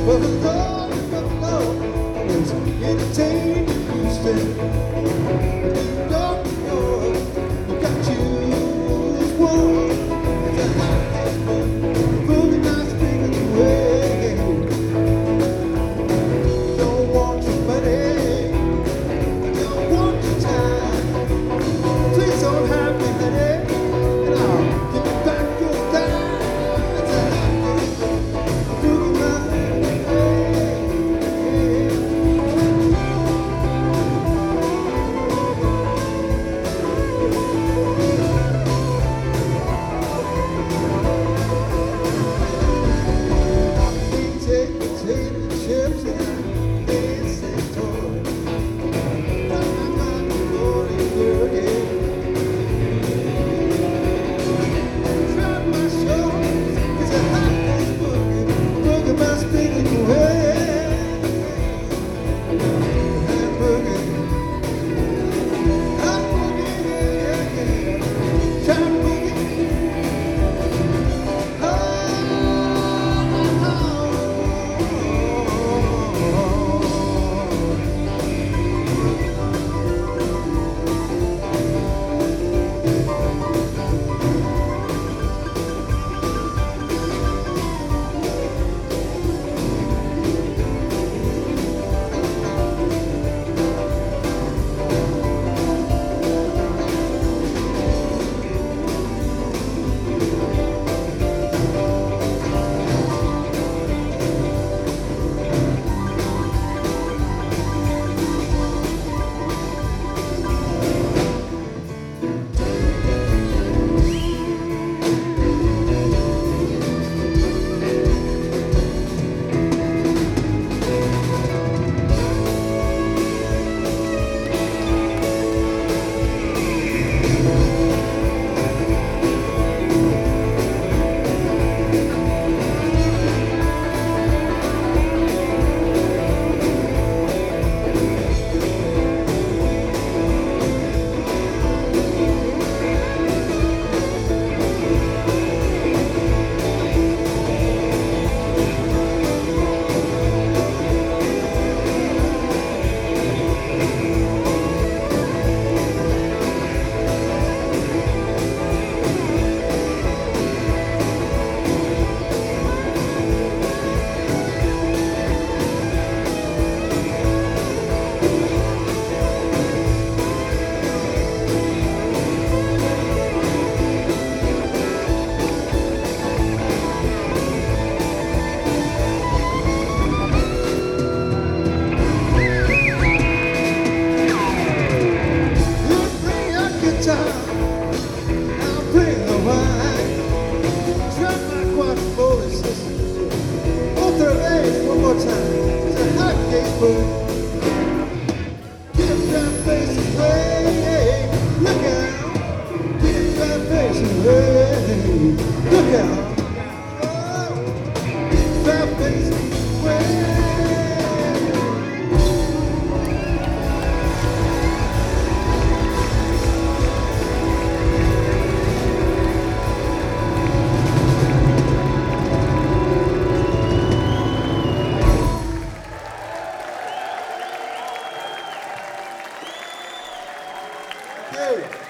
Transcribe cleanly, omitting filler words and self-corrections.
Well, the Lord is the Lord is entertaining you still. But you don't know you got to choose one. It's a hot house fun, moving nice things away. Don't want your money, don't want your time. Please don't have me, honey, and I'll give you back your time. It's a hot house fun, moving nice things away. Take potato chips and dance and toy. Rock my body, rolling girl, yeah. Drop my shoulders, it's a hot dance boogie, boogie my spinning away. Hot boogie, yeah, yeah. Top boogie, I'll play the wine. Drop my guacamole sisters. Otra vez, one more time. It's a hot cake food. Give that face away. Look out. Give that face away. Look out. Oh, that face away. Hey.